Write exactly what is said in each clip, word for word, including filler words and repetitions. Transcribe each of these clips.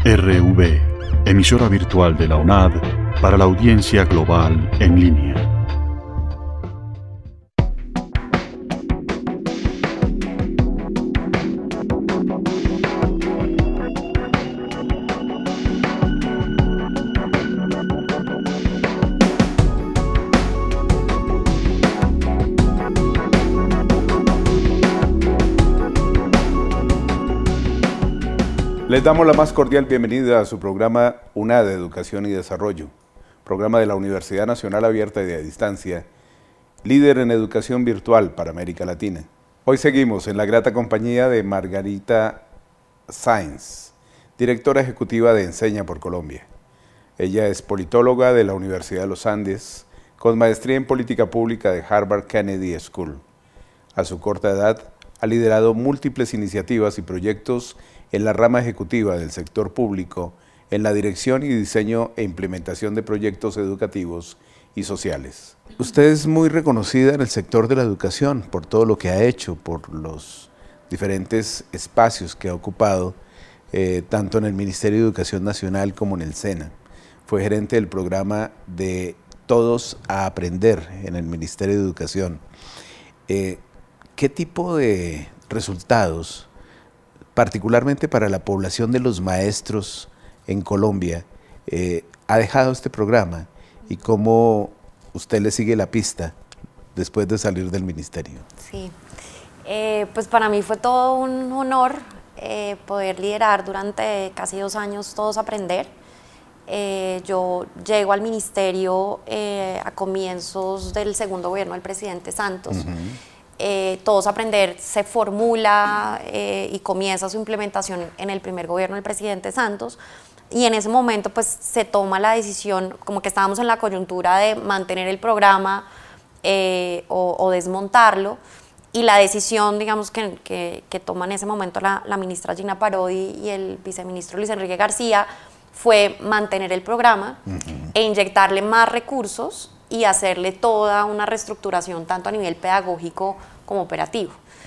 R V, emisora virtual de la UNAD para la audiencia global en línea. Les damos la más cordial bienvenida a su programa UNAD Educación y Desarrollo, programa de la Universidad Nacional Abierta y de Distancia, líder en educación virtual para América Latina. Hoy seguimos en la grata compañía de Margarita Sáenz, directora ejecutiva de Enseña por Colombia. Ella es politóloga de la Universidad de los Andes, con maestría en política pública de Harvard Kennedy School. A su corta edad, ha liderado múltiples iniciativas y proyectos en la rama ejecutiva del sector público, en la dirección y diseño e implementación de proyectos educativos y sociales. Usted es muy reconocida en el sector de la educación por todo lo que ha hecho, por los diferentes espacios que ha ocupado, eh, tanto en el Ministerio de Educación Nacional como en el SENA. Fue gerente del programa de Todos a Aprender en el Ministerio de Educación. Eh, ¿Qué tipo de resultados, particularmente para la población de los maestros en Colombia, eh, ha dejado este programa y cómo usted le sigue la pista después de salir del ministerio? Sí, eh, pues para mí fue todo un honor eh, poder liderar durante casi dos años Todos a Aprender. Eh, yo llego al ministerio eh, a comienzos del segundo gobierno del presidente Santos. Uh-huh. Eh, Todos a Aprender se formula eh, y comienza su implementación en el primer gobierno del presidente Santos, y en ese momento pues se toma la decisión, como que estábamos en la coyuntura de mantener el programa eh, o, o desmontarlo, y la decisión, digamos, que, que, que toma en ese momento la, la ministra Gina Parodi y el viceministro Luis Enrique García fue mantener el programa uh-huh. e inyectarle más recursos y hacerle toda una reestructuración tanto a nivel pedagógico como operativo.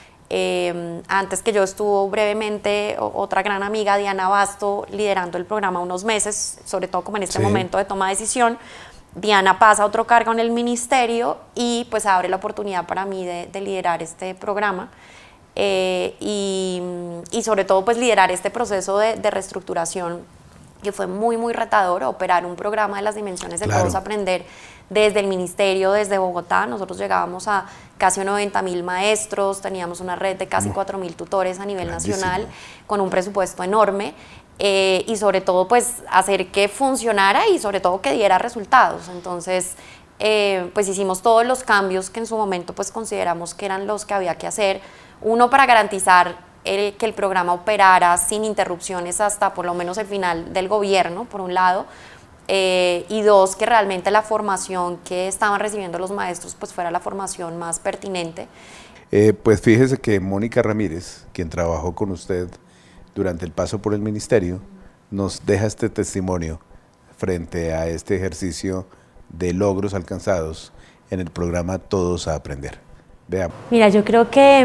Eh, antes que yo estuvo brevemente o, otra gran amiga, Diana Basto, liderando el programa unos meses, sobre todo como en este sí. momento de toma de decisión. Diana pasa a otro cargo en el ministerio y pues abre la oportunidad para mí de, de liderar este programa eh, y, y sobre todo pues liderar este proceso de, de reestructuración, que fue muy muy retador, operar un programa de las dimensiones de claro. Todos a Aprender desde el ministerio, desde Bogotá. Nosotros llegábamos a casi noventa mil maestros, teníamos una red de casi cuatro mil tutores a nivel grandísimo. Nacional, con un presupuesto enorme, eh, y sobre todo pues hacer que funcionara y sobre todo que diera resultados. Entonces eh, pues hicimos todos los cambios que en su momento pues consideramos que eran los que había que hacer, uno para garantizar el, que el programa operara sin interrupciones hasta por lo menos el final del gobierno, por un lado, Eh, y dos, que realmente la formación que estaban recibiendo los maestros pues fuera la formación más pertinente. Eh, pues fíjese que Mónica Ramírez, quien trabajó con usted durante el paso por el ministerio, nos deja este testimonio frente a este ejercicio de logros alcanzados en el programa Todos a Aprender. Veamos. Mira, yo creo que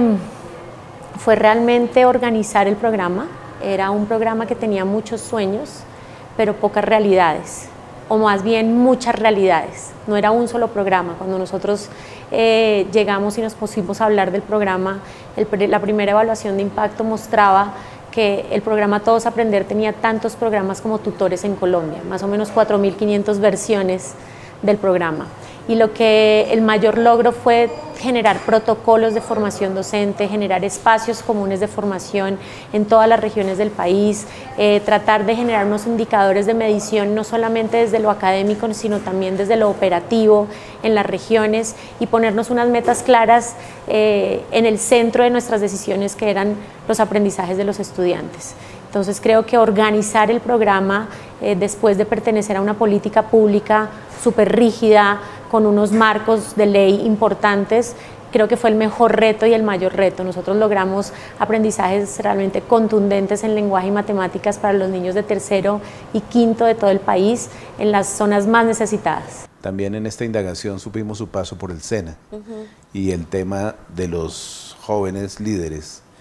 fue realmente organizar el programa. Era un programa que tenía muchos sueños, pero pocas realidades, o más bien muchas realidades. No era un solo programa. Cuando nosotros eh, llegamos y nos pusimos a hablar del programa, el, la primera evaluación de impacto mostraba que el programa Todos a Aprender tenía tantos programas como tutores en Colombia, más o menos cuatro mil quinientas versiones del programa. Y lo que el mayor logro fue generar protocolos de formación docente, generar espacios comunes de formación en todas las regiones del país, eh, tratar de generar unos indicadores de medición no solamente desde lo académico, sino también desde lo operativo en las regiones, y ponernos unas metas claras eh, en el centro de nuestras decisiones, que eran los aprendizajes de los estudiantes. Entonces creo que organizar el programa eh, después de pertenecer a una política pública súper rígida, con unos marcos de ley importantes, creo que fue el mejor reto y el mayor reto. Nosotros logramos aprendizajes realmente contundentes en lenguaje y matemáticas para los niños de tercero y quinto de todo el país, en las zonas más necesitadas. También en esta indagación supimos su paso por el SENA uh-huh. y el tema de los jóvenes líderes.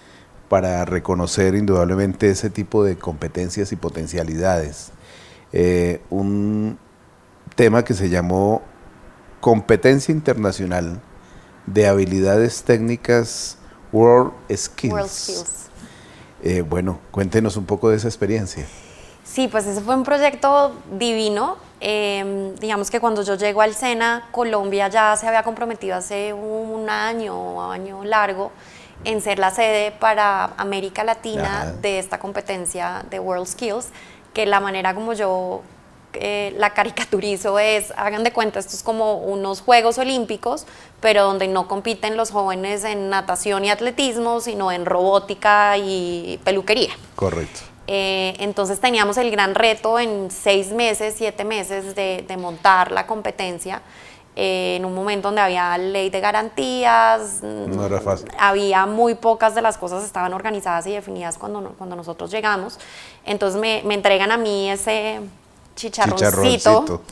para reconocer indudablemente ese tipo de competencias y potencialidades. Eh, un tema que se llamó Competencia Internacional de Habilidades Técnicas World Skills. World Skills. Eh, bueno, cuéntenos un poco de esa experiencia. Sí, pues ese fue un proyecto divino. Eh, digamos que cuando yo llego al SENA, Colombia ya se había comprometido hace un año, año largo, en ser la sede para América Latina Ajá. de esta competencia de World Skills, que la manera como yo eh, la caricaturizo es, hagan de cuenta, esto es como unos Juegos Olímpicos, pero donde no compiten los jóvenes en natación y atletismo, sino en robótica y peluquería. Correcto. Eh, entonces teníamos el gran reto en seis meses, siete meses de, de montar la competencia. Eh, en un momento donde había ley de garantías, no era fácil. Había muy pocas de las cosas estaban organizadas y definidas cuando, cuando nosotros llegamos. Entonces me, me entregan a mí ese chicharroncito, chicharroncito.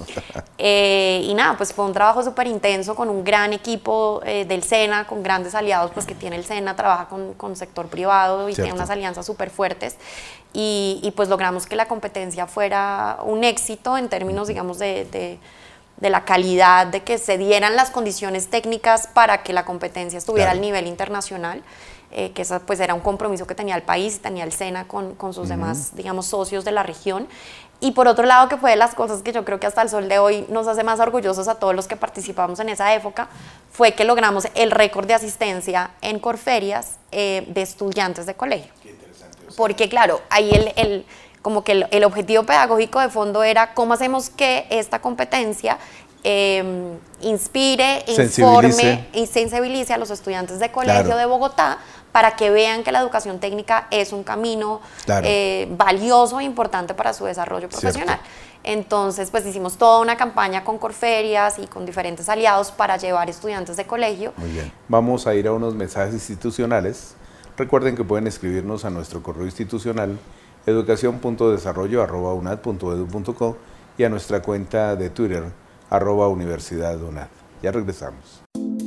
eh, y nada, pues fue un trabajo súper intenso con un gran equipo eh, del SENA, con grandes aliados pues que tiene el SENA, trabaja con, con sector privado y Cierto. Tiene unas alianzas súper fuertes. Y, y pues logramos que la competencia fuera un éxito en términos, digamos, de, de de la calidad, de que se dieran las condiciones técnicas para que la competencia estuviera claro. al nivel internacional, eh, que eso pues era un compromiso que tenía el país, tenía el SENA con, con sus uh-huh. demás, digamos, socios de la región. Y por otro lado, que fue de las cosas que yo creo que hasta el sol de hoy nos hace más orgullosos a todos los que participamos en esa época, fue que logramos el récord de asistencia en Corferias eh, de estudiantes de colegio. Qué interesante. O sea, porque claro, ahí el... el como que el, el objetivo pedagógico de fondo era cómo hacemos que esta competencia eh, inspire, informe y sensibilice a los estudiantes de colegio claro. de Bogotá para que vean que la educación técnica es un camino claro. eh, valioso e importante para su desarrollo profesional. Cierto. Entonces, pues hicimos toda una campaña con Corferias y con diferentes aliados para llevar estudiantes de colegio. Muy bien. Vamos a ir a unos mensajes institucionales. Recuerden que pueden escribirnos a nuestro correo institucional educación punto desarrollo arroba unad punto edu punto co y a nuestra cuenta de Twitter, arroba Universidad UNAD. Ya regresamos.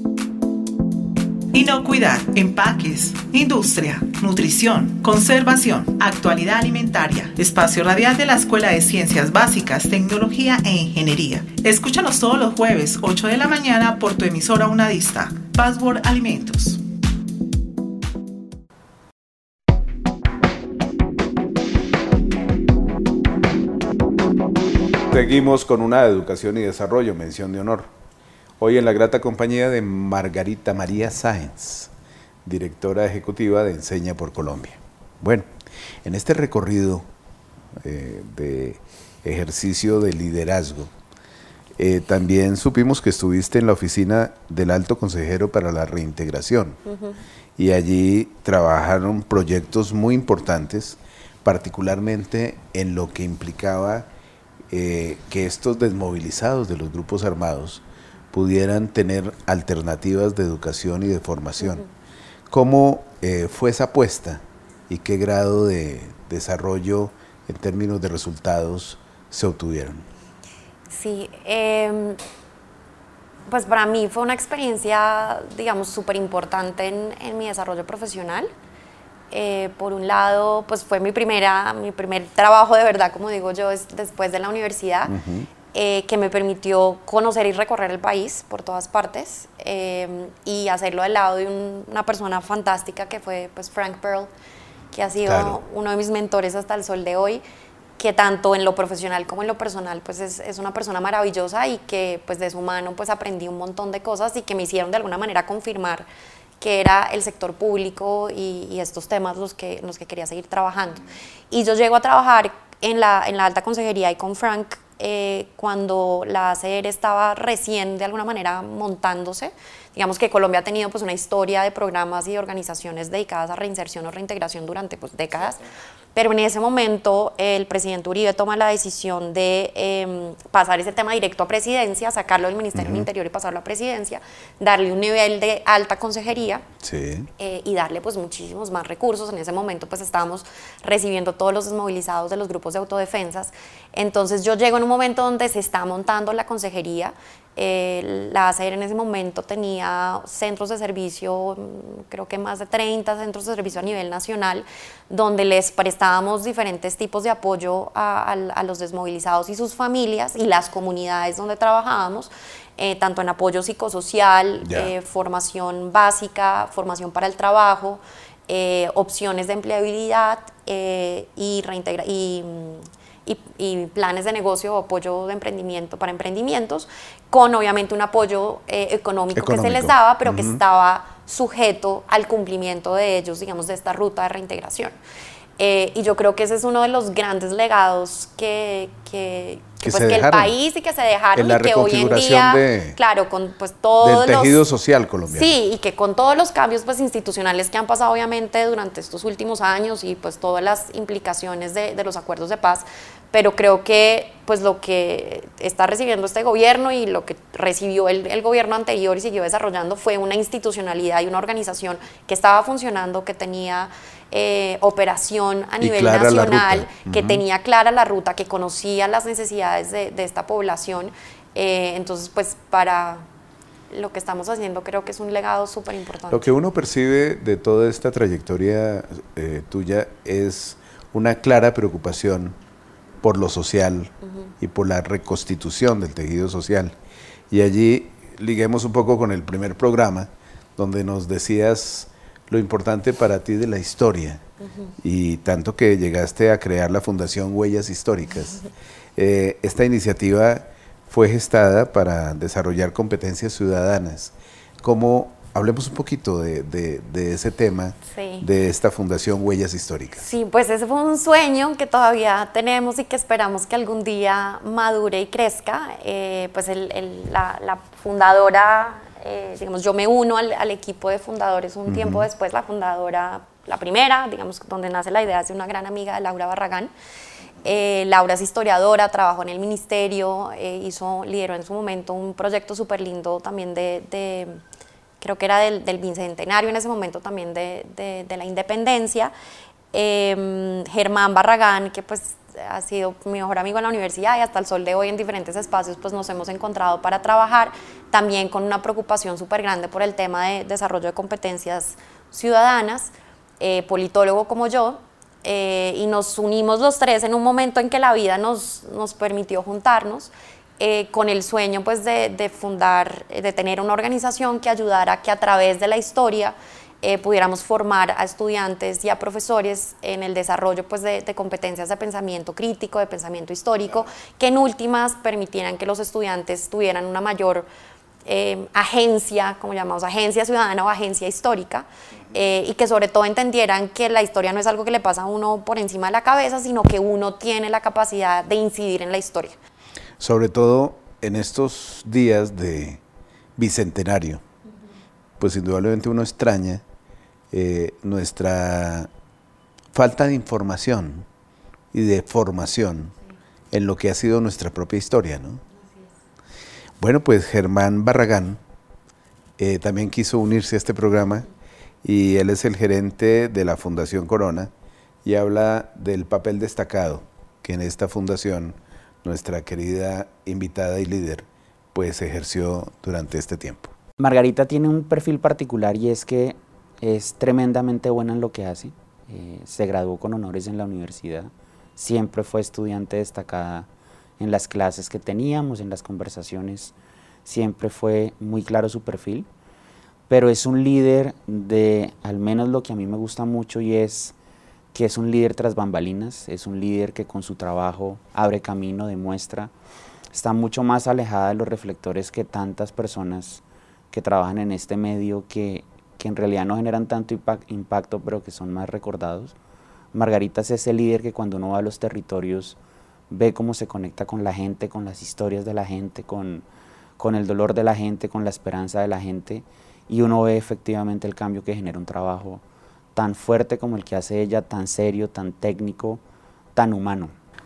Inocuidad, empaques, industria, nutrición, conservación, actualidad alimentaria. Espacio radial de la Escuela de Ciencias Básicas, Tecnología e Ingeniería. Escúchanos todos los jueves, ocho de la mañana, por tu emisora unadista. Password Alimentos. Seguimos con una educación y desarrollo, mención de honor. Hoy en la grata compañía de Margarita María Sáenz, directora ejecutiva de Enseña por Colombia. Bueno, en este recorrido eh, de ejercicio de liderazgo, eh, también supimos que estuviste en la oficina del Alto Consejero para la Reintegración uh-huh. y allí trabajaron proyectos muy importantes, particularmente en lo que implicaba Eh, que estos desmovilizados de los grupos armados pudieran tener alternativas de educación y de formación. Uh-huh. ¿Cómo eh, fue esa apuesta y qué grado de desarrollo en términos de resultados se obtuvieron? Sí, eh, pues para mí fue una experiencia, digamos, súper importante en, en mi desarrollo profesional. Eh, por un lado, pues fue mi, primera, mi primer trabajo de verdad, como digo yo, es después de la universidad, uh-huh. eh, que me permitió conocer y recorrer el país por todas partes eh, y hacerlo del lado de un, una persona fantástica que fue pues, Frank Pearl, que ha sido claro. uno de mis mentores hasta el sol de hoy, que tanto en lo profesional como en lo personal pues es, es una persona maravillosa y que pues de su mano pues aprendí un montón de cosas y que me hicieron de alguna manera confirmar que era el sector público y, y estos temas los que, los que quería seguir trabajando. Y yo llego a trabajar en la, en la alta consejería y con Frank eh, cuando la A C R estaba recién de alguna manera montándose. Digamos que Colombia ha tenido pues, una historia de programas y de organizaciones dedicadas a reinserción o reintegración durante pues, décadas, pero en ese momento el presidente Uribe toma la decisión de eh, pasar ese tema directo a presidencia, sacarlo del Ministerio uh-huh. del Interior y pasarlo a presidencia, darle un nivel de alta consejería sí. eh, y darle pues muchísimos más recursos. En ese momento pues estábamos recibiendo todos los desmovilizados de los grupos de autodefensas. Entonces yo llego en un momento donde se está montando la consejería, Eh, la A C E R en ese momento tenía centros de servicio, creo que más de treinta centros de servicio a nivel nacional, donde les prestábamos diferentes tipos de apoyo a, a, a los desmovilizados y sus familias y las comunidades donde trabajábamos, eh, tanto en apoyo psicosocial, eh, formación básica, formación para el trabajo, eh, opciones de empleabilidad eh, y reintegra y Y, y planes de negocio o apoyo de emprendimiento para emprendimientos, con obviamente un apoyo eh, económico, económico que se les daba, pero uh-huh. que estaba sujeto al cumplimiento de ellos, digamos, de esta ruta de reintegración. Eh, y yo creo que ese es uno de los grandes legados que, que, que, pues, que el país y que se dejaron en la y que hoy en día, de, claro, con pues todos del tejido los, social colombiano. Sí, y que con todos los cambios pues institucionales que han pasado obviamente durante estos últimos años y pues todas las implicaciones de, de los acuerdos de paz, pero creo que pues lo que está recibiendo este gobierno y lo que recibió el, el gobierno anterior y siguió desarrollando fue una institucionalidad y una organización que estaba funcionando, que tenía eh, operación a nivel nacional, que uh-huh. tenía clara la ruta, que conocía las necesidades de, de esta población. Eh, entonces, pues para lo que estamos haciendo creo que es un legado súper importante. Lo que uno percibe de toda esta trayectoria eh, tuya es una clara preocupación por lo social uh-huh. y por la reconstitución del tejido social. Y allí liguemos un poco con el primer programa, donde nos decías lo importante para ti de la historia, uh-huh. y tanto que llegaste a crear la Fundación Huellas Históricas. Uh-huh. Eh, esta iniciativa fue gestada para desarrollar competencias ciudadanas. ¿Cómo? Hablemos un poquito de, de, de ese tema, sí. de esta Fundación Huellas Históricas. Sí, pues ese fue un sueño que todavía tenemos y que esperamos que algún día madure y crezca. Eh, pues el, el, la, la fundadora, eh, digamos, yo me uno al, al equipo de fundadores un uh-huh. tiempo después, la fundadora, la primera, digamos, donde nace la idea, es de una gran amiga de Laura Barragán. Eh, Laura es historiadora, trabajó en el ministerio, eh, hizo, lideró en su momento un proyecto súper lindo también de... de creo que era del, del bicentenario en ese momento también de, de, de la independencia. Eh, Germán Barragán, que pues ha sido mi mejor amigo en la universidad y hasta el sol de hoy en diferentes espacios pues nos hemos encontrado para trabajar, también con una preocupación súper grande por el tema de desarrollo de competencias ciudadanas, eh, politólogo como yo, eh, y nos unimos los tres en un momento en que la vida nos, nos permitió juntarnos, Eh, con el sueño pues, de, de fundar, de tener una organización que ayudara a que a través de la historia eh, pudiéramos formar a estudiantes y a profesores en el desarrollo pues, de, de competencias de pensamiento crítico, de pensamiento histórico, que en últimas permitieran que los estudiantes tuvieran una mayor eh, agencia, como llamamos, agencia ciudadana o agencia histórica, eh, y que sobre todo entendieran que la historia no es algo que le pasa a uno por encima de la cabeza, sino que uno tiene la capacidad de incidir en la historia. Sobre todo en estos días de bicentenario, uh-huh. pues indudablemente uno extraña eh, nuestra falta de información y de formación sí. en lo que ha sido nuestra propia historia, ¿no? Así es. Bueno, pues Germán Barragán eh, también quiso unirse a este programa y él es el gerente de la Fundación Corona y habla del papel destacado que en esta fundación nuestra querida invitada y líder, pues ejerció durante este tiempo. Margarita tiene un perfil particular y es que es tremendamente buena en lo que hace. Eh, se graduó con honores en la universidad, siempre fue estudiante destacada en las clases que teníamos, en las conversaciones, siempre fue muy claro su perfil, pero es un líder de, al menos lo que a mí me gusta mucho, y es que es un líder tras bambalinas, es un líder que con su trabajo abre camino, demuestra, está mucho más alejada de los reflectores que tantas personas que trabajan en este medio que, que en realidad no generan tanto impacto, pero que son más recordados. Margarita es ese líder que cuando uno va a los territorios ve cómo se conecta con la gente, con las historias de la gente, con, con el dolor de la gente, con la esperanza de la gente, y uno ve efectivamente el cambio que genera un trabajo tan fuerte como el que hace ella, tan serio, tan técnico, tan humano.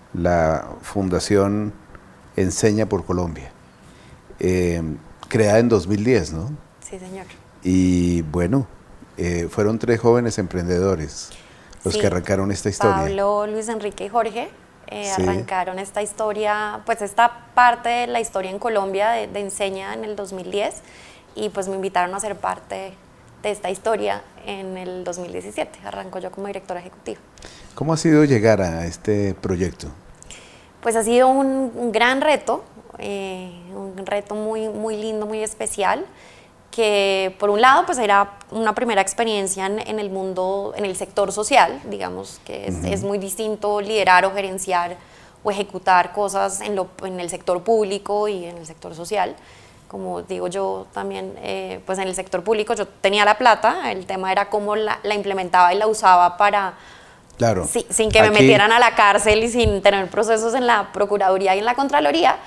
La Fundación Enseña por Colombia, eh, creada en dos mil diez, ¿no? Sí, señor. Y bueno, eh, fueron tres jóvenes emprendedores los sí. que arrancaron esta historia. Pablo, Luis Enrique y Jorge, Eh, Sí. Arrancaron esta historia, pues esta parte de la historia en Colombia de, de Enseña en el dos mil diez y pues me invitaron a ser parte de esta historia en el dos mil diecisiete. Arrancó yo como directora ejecutiva. ¿Cómo ha sido llegar a este proyecto? Pues ha sido un, un gran reto, eh, un reto muy, muy lindo, muy especial, que por un lado pues era una primera experiencia en, en el mundo, en el sector social, digamos que es, uh-huh. es muy distinto liderar o gerenciar o ejecutar cosas en, lo, en el sector público y en el sector social. Como digo yo también, eh, pues en el sector público yo tenía la plata, el tema era cómo la, la implementaba y la usaba para... Claro. Sí, sin que me Aquí... metieran a la cárcel y sin tener procesos en la Procuraduría y en la Contraloría.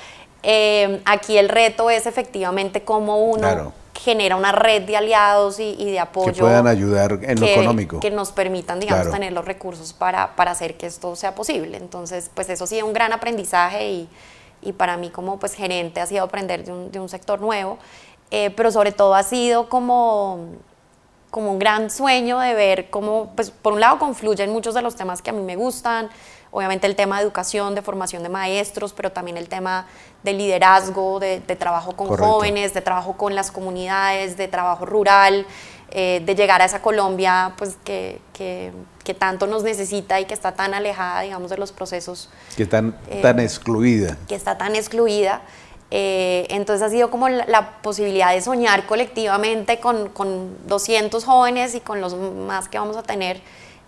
Eh, aquí el reto es efectivamente cómo uno claro. genera una red de aliados y, y de apoyo. Que puedan ayudar en que, lo económico. Que nos permitan, digamos, claro. tener los recursos para, para hacer que esto sea posible. Entonces, pues eso sí es un gran aprendizaje y, y para mí como pues, gerente ha sido aprender de un, de un sector nuevo, eh, pero sobre todo ha sido como... como un gran sueño de ver cómo, pues por un lado confluyen muchos de los temas que a mí me gustan, obviamente el tema de educación, de formación de maestros, pero también el tema de liderazgo, de, de trabajo con Correcto. Jóvenes, de trabajo con las comunidades, de trabajo rural, eh, de llegar a esa Colombia pues que, que, que tanto nos necesita y que está tan alejada, digamos, de los procesos. Que tan, eh, tan excluida. Que está tan excluida. Eh, entonces ha sido como la, la posibilidad de soñar colectivamente con, con doscientos jóvenes y con los más que vamos a tener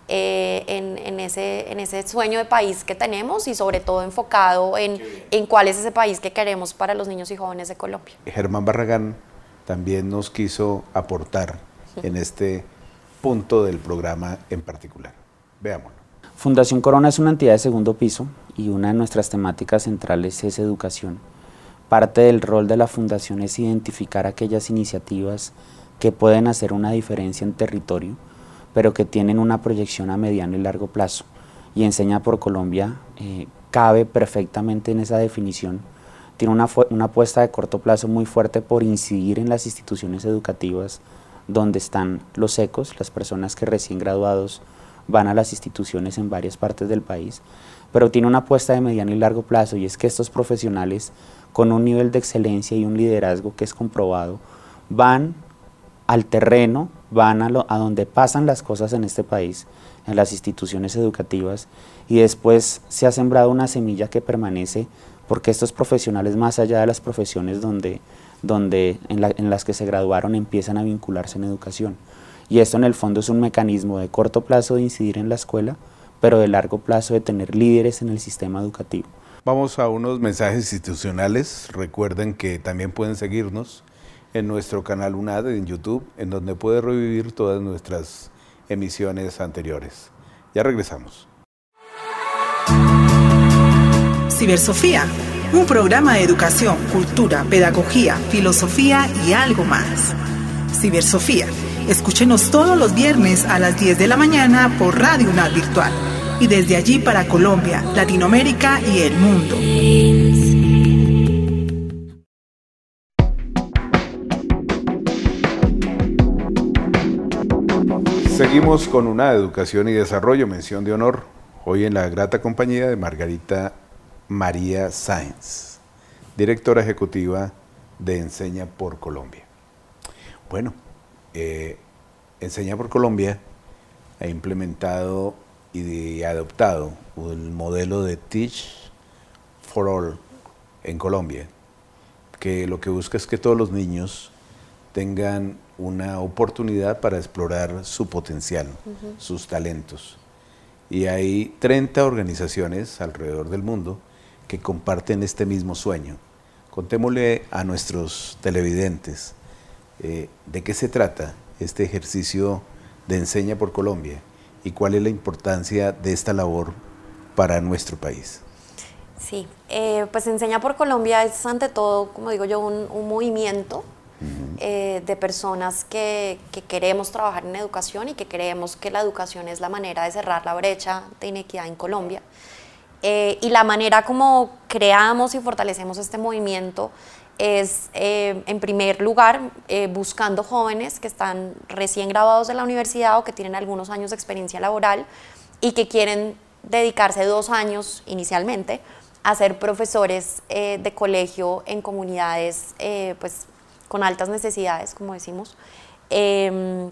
eh, en, en, ese, en ese sueño de país que tenemos y sobre todo enfocado en, en cuál es ese país que queremos para los niños y jóvenes de Colombia. Germán Barragán también nos quiso aportar en este punto del programa en particular. Veámoslo. Fundación Corona es una entidad de segundo piso y una de nuestras temáticas centrales es educación. Parte del rol de la Fundación es identificar aquellas iniciativas que pueden hacer una diferencia en territorio, pero que tienen una proyección a mediano y largo plazo. Y Enseña por Colombia eh, cabe perfectamente en esa definición. Tiene una, una apuesta de corto plazo muy fuerte por incidir en las instituciones educativas donde están los ecos, las personas que recién graduados van a las instituciones en varias partes del país, pero tiene una apuesta de mediano y largo plazo, y es que estos profesionales con un nivel de excelencia y un liderazgo que es comprobado, van al terreno, van a, lo, a donde pasan las cosas en este país, en las instituciones educativas, y después se ha sembrado una semilla que permanece, porque estos profesionales, más allá de las profesiones donde, donde en, la, en las que se graduaron, empiezan a vincularse en educación. Y esto en el fondo es un mecanismo de corto plazo de incidir en la escuela, pero de largo plazo de tener líderes en el sistema educativo. Vamos a unos mensajes institucionales. Recuerden que también pueden seguirnos en nuestro canal UNAD en YouTube, en donde puede revivir todas nuestras emisiones anteriores. Ya regresamos. Cibersofía, un programa de educación, cultura, pedagogía, filosofía y algo más. Cibersofía, escúchenos todos los viernes a las diez de la mañana por Radio UNAD Virtual. Y desde allí para Colombia, Latinoamérica y el mundo. Seguimos con una educación y desarrollo, mención de honor, hoy en la grata compañía de Margarita María Sáenz, directora ejecutiva de Enseña por Colombia. Bueno, eh, Enseña por Colombia ha implementado y adoptado el modelo de Teach for All en Colombia, que lo que busca es que todos los niños tengan una oportunidad para explorar su potencial, uh-huh. sus talentos. Y hay treinta organizaciones alrededor del mundo que comparten este mismo sueño. Contémosle a nuestros televidentes eh, de qué se trata este ejercicio de Enseña por Colombia y cuál es la importancia de esta labor para nuestro país. Sí, eh, pues Enseña por Colombia es ante todo, como digo yo, un, un movimiento uh-huh. eh, de personas que, que queremos trabajar en educación y que creemos que la educación es la manera de cerrar la brecha de inequidad en Colombia. Eh, y la manera como creamos y fortalecemos este movimiento es, eh, en primer lugar, eh, buscando jóvenes que están recién graduados de la universidad o que tienen algunos años de experiencia laboral y que quieren dedicarse dos años inicialmente a ser profesores eh, de colegio en comunidades eh, pues, con altas necesidades, como decimos, eh,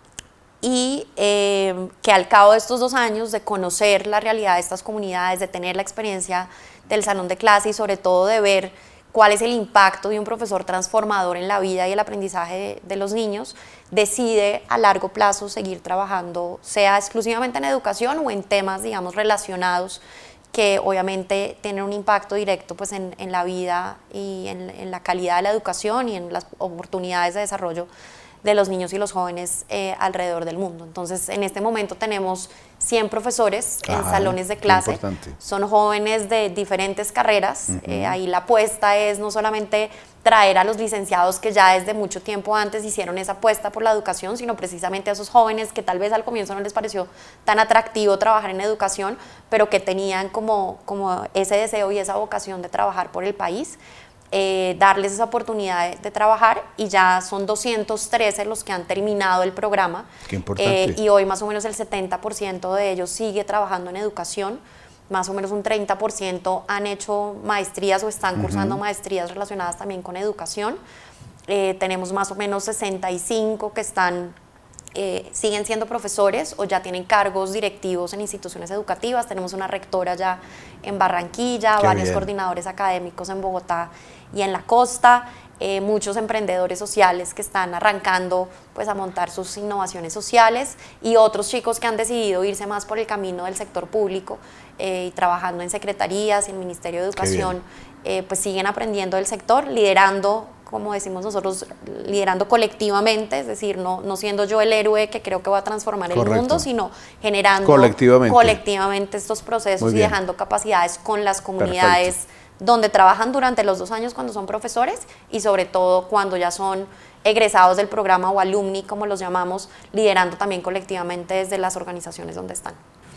y eh, que al cabo de estos dos años de conocer la realidad de estas comunidades, de tener la experiencia del salón de clase y sobre todo de ver cuál es el impacto de un profesor transformador en la vida y el aprendizaje de, de los niños, decide a largo plazo seguir trabajando, sea exclusivamente en educación o en temas, digamos, relacionados que obviamente tienen un impacto directo pues, en, en la vida y en, en la calidad de la educación y en las oportunidades de desarrollo de los niños y los jóvenes eh, alrededor del mundo. Entonces, en este momento tenemos cien profesores en Ajá, salones de clase. importante. Son jóvenes de diferentes carreras. Uh-huh. eh, ahí la apuesta es no solamente traer a los licenciados que ya desde mucho tiempo antes hicieron esa apuesta por la educación, sino precisamente a esos jóvenes que tal vez al comienzo no les pareció tan atractivo trabajar en educación, pero que tenían como, como ese deseo y esa vocación de trabajar por el país. Eh, darles esa oportunidad de, de trabajar, y ya son doscientos trece los que han terminado el programa. Qué importante. Eh, y hoy más o menos el setenta por ciento de ellos sigue trabajando en educación, más o menos un treinta por ciento han hecho maestrías o están cursando uh-huh. maestrías relacionadas también con educación. Eh, tenemos más o menos sesenta y cinco que están Eh, siguen siendo profesores o ya tienen cargos directivos en instituciones educativas. Tenemos una rectora ya en Barranquilla, Qué varios bien. coordinadores académicos en Bogotá y en la costa, eh, muchos emprendedores sociales que están arrancando pues, a montar sus innovaciones sociales, y otros chicos que han decidido irse más por el camino del sector público eh, y trabajando en secretarías y en el Ministerio de Educación, eh, pues siguen aprendiendo del sector, liderando, como decimos nosotros, liderando colectivamente, es decir, no, no siendo yo el héroe que creo que va a transformar el Correcto. mundo, sino generando colectivamente, colectivamente estos procesos y dejando capacidades con las comunidades Perfecto. Donde trabajan durante los dos años cuando son profesores, y sobre todo cuando ya son egresados del programa o alumni, como los llamamos, liderando también colectivamente desde las organizaciones donde están.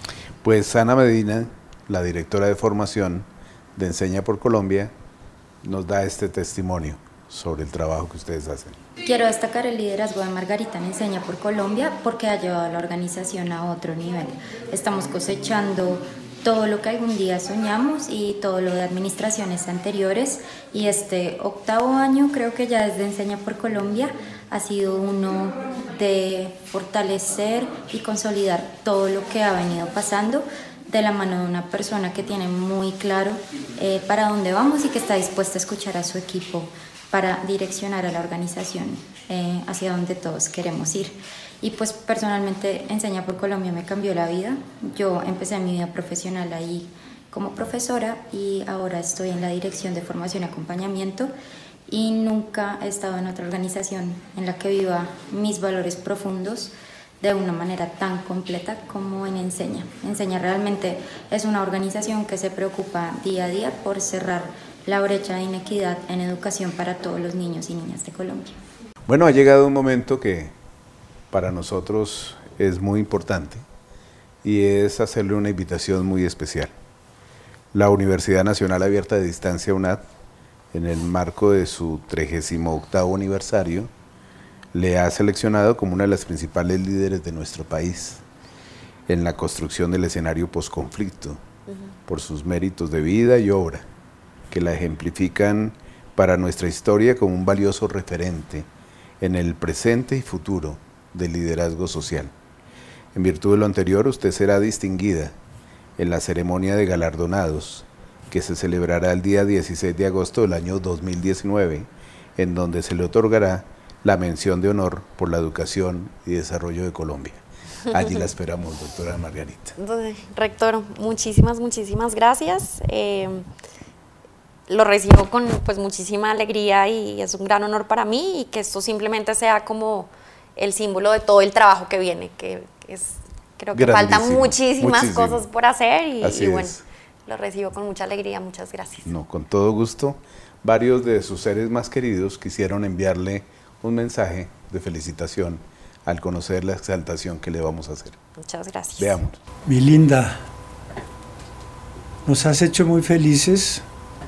Pues Ana Medina, la directora de formación de Enseña por Colombia, nos da este testimonio sobre el trabajo que ustedes hacen. Quiero destacar el liderazgo de Margarita en Enseña por Colombia, porque ha llevado a la organización a otro nivel. Estamos cosechando todo lo que algún día soñamos y todo lo de administraciones anteriores, y este octavo año creo que ya desde Enseña por Colombia ha sido uno de fortalecer y consolidar todo lo que ha venido pasando de la mano de una persona que tiene muy claro eh, para dónde vamos y que está dispuesta a escuchar a su equipo para direccionar a la organización eh, hacia donde todos queremos ir. Y pues personalmente Enseña por Colombia me cambió la vida. Yo empecé mi vida profesional ahí como profesora, y ahora estoy en la dirección de formación y acompañamiento, y nunca he estado en otra organización en la que viva mis valores profundos de una manera tan completa como en Enseña. Enseña realmente es una organización que se preocupa día a día por cerrar la brecha de inequidad en educación para todos los niños y niñas de Colombia. Bueno, ha llegado un momento que para nosotros es muy importante, y es hacerle una invitación muy especial. La Universidad Nacional Abierta de Distancia UNAD, en el marco de su trigésimo octavo aniversario, le ha seleccionado como una de las principales líderes de nuestro país en la construcción del escenario posconflicto, uh-huh. por sus méritos de vida y obra, que la ejemplifican para nuestra historia como un valioso referente en el presente y futuro del liderazgo social. En virtud de lo anterior, usted será distinguida en la ceremonia de galardonados, que se celebrará el día dieciséis de agosto del año dos mil diecinueve, en donde se le otorgará la mención de honor por la educación y desarrollo de Colombia. Allí la esperamos, doctora Margarita. Rector, muchísimas, muchísimas gracias. Eh, lo recibo con pues muchísima alegría, y es un gran honor para mí, y que esto simplemente sea como el símbolo de todo el trabajo que viene, que es, creo que faltan muchísimas muchísimo. cosas por hacer, y, y bueno, lo recibo con mucha alegría. Muchas gracias. No, con todo gusto. Varios de sus seres más queridos quisieron enviarle un mensaje de felicitación al conocer la exaltación que le vamos a hacer. Muchas gracias. Veamos. Mi linda, nos has hecho muy felices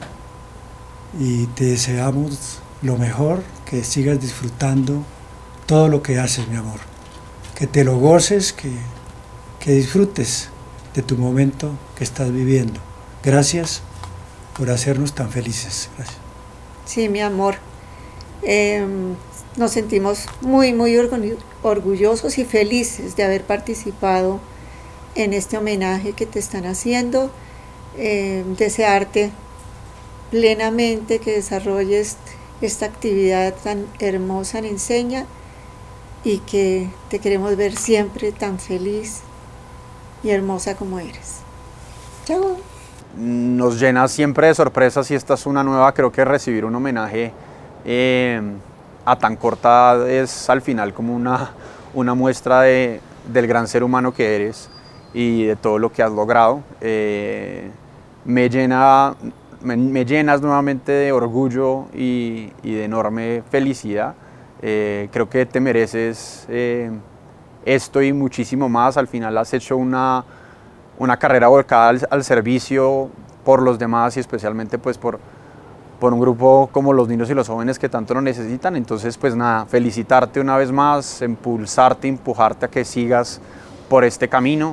y te deseamos lo mejor, que sigas disfrutando todo lo que haces, mi amor. Que te lo goces, que, que disfrutes de tu momento que estás viviendo. Gracias por hacernos tan felices. Gracias. Sí, mi amor. Eh, nos sentimos muy, muy orgullosos y felices de haber participado en este homenaje que te están haciendo. Eh, desearte plenamente que desarrolles esta actividad tan hermosa en Enseña y que te queremos ver siempre tan feliz y hermosa como eres. Chao. Nos llena siempre de sorpresas y esta es una nueva. Creo que recibir un homenaje eh, a tan corta edad es al final como una, una muestra de, del gran ser humano que eres y de todo lo que has logrado. Eh, me, llena, me, me llenas nuevamente de orgullo y, y de enorme felicidad. Eh, creo que te mereces eh, esto y muchísimo más. Al final has hecho una una carrera volcada al, al servicio por los demás y especialmente pues por, por un grupo como los niños y los jóvenes que tanto lo necesitan. Entonces pues nada, felicitarte una vez más, impulsarte, empujarte a que sigas por este camino.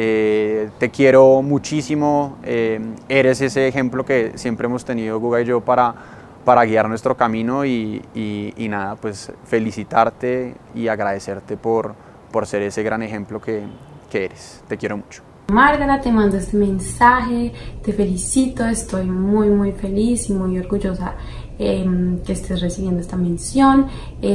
Eh, te quiero muchísimo, eh, eres ese ejemplo que siempre hemos tenido Guga y yo para, para guiar nuestro camino y, y, y nada, pues felicitarte y agradecerte por, por ser ese gran ejemplo que, que eres. Te quiero mucho. Márgara, te mando este mensaje, te felicito, estoy muy muy feliz y muy orgullosa eh, que estés recibiendo esta mención.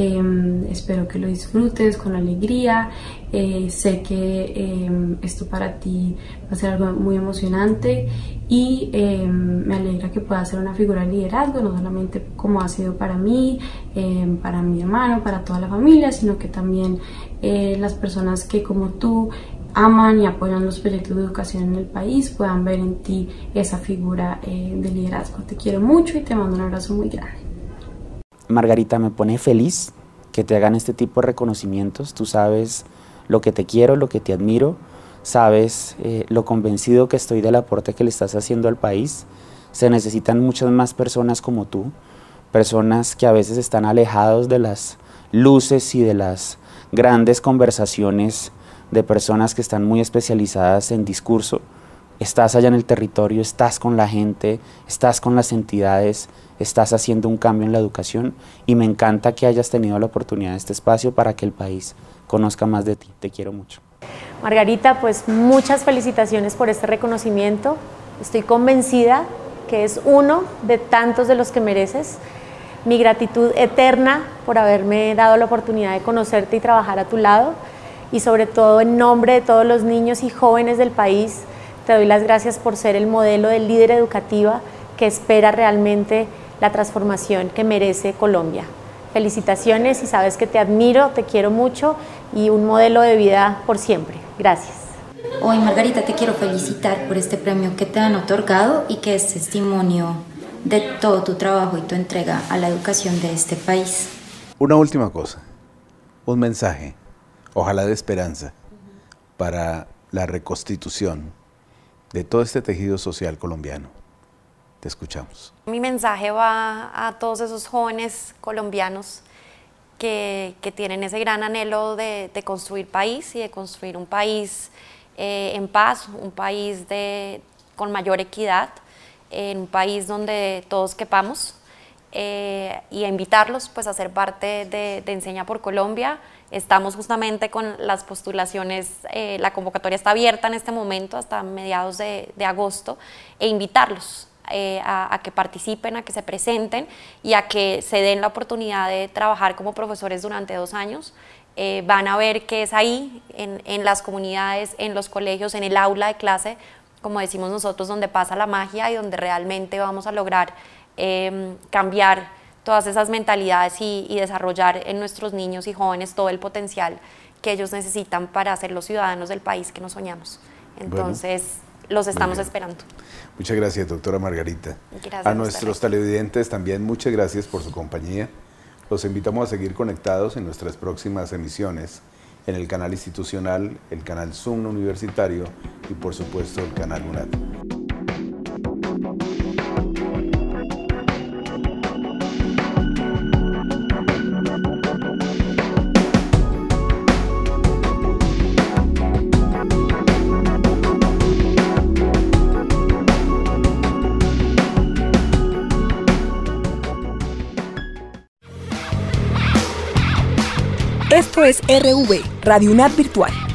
Eh, espero que lo disfrutes con alegría. Eh, sé que eh, esto para ti va a ser algo muy emocionante y eh, me alegra que puedas ser una figura de liderazgo, no solamente como ha sido para mí, eh, para mi hermano, para toda la familia, sino que también eh, las personas que como tú aman y apoyan los proyectos de educación en el país puedan ver en ti esa figura eh, de liderazgo. Te quiero mucho y te mando un abrazo muy grande. Margarita, me pone feliz que te hagan este tipo de reconocimientos. Tú sabes lo que te quiero, lo que te admiro, sabes eh, lo convencido que estoy del aporte que le estás haciendo al país. Se necesitan muchas más personas como tú, personas que a veces están alejados de las luces y de las grandes conversaciones de personas que están muy especializadas en discurso. Estás allá en el territorio, estás con la gente, estás con las entidades, estás haciendo un cambio en la educación y me encanta que hayas tenido la oportunidad de este espacio para que el país conozca más de ti. Te quiero mucho. Margarita, pues muchas felicitaciones por este reconocimiento. Estoy convencida que es uno de tantos de los que mereces. Mi gratitud eterna por haberme dado la oportunidad de conocerte y trabajar a tu lado. Y sobre todo en nombre de todos los niños y jóvenes del país, te doy las gracias por ser el modelo de líder educativa que espera realmente la transformación que merece Colombia. Felicitaciones y sabes que te admiro, te quiero mucho y un modelo de vida por siempre. Gracias. Hoy, Margarita, te quiero felicitar por este premio que te han otorgado y que es testimonio de todo tu trabajo y tu entrega a la educación de este país. Una última cosa, un mensaje. Ojalá de esperanza para la reconstitución de todo este tejido social colombiano. Te escuchamos. Mi mensaje va a todos esos jóvenes colombianos que, que tienen ese gran anhelo de, de construir país y de construir un país eh, en paz, un país de, con mayor equidad, en un país donde todos quepamos eh, y a invitarlos pues, a ser parte de, de Enseña por Colombia. Estamos justamente con las postulaciones, eh, la convocatoria está abierta en este momento hasta mediados de, de agosto e invitarlos eh, a, a que participen, a que se presenten y a que se den la oportunidad de trabajar como profesores durante dos años. Eh, van a ver que es ahí, en, en las comunidades, en los colegios, en el aula de clase, como decimos nosotros, donde pasa la magia y donde realmente vamos a lograr eh, cambiar todas esas mentalidades y, y desarrollar en nuestros niños y jóvenes todo el potencial que ellos necesitan para ser los ciudadanos del país que nos soñamos. Entonces, bueno, los estamos esperando. Muchas gracias, doctora Margarita. Gracias a nuestros televidentes también muchas gracias por su compañía. Los invitamos a seguir conectados en nuestras próximas emisiones en el canal institucional, el canal Zoom universitario y por supuesto el canal UNAD. Esto es R V, Radio UNAD Virtual.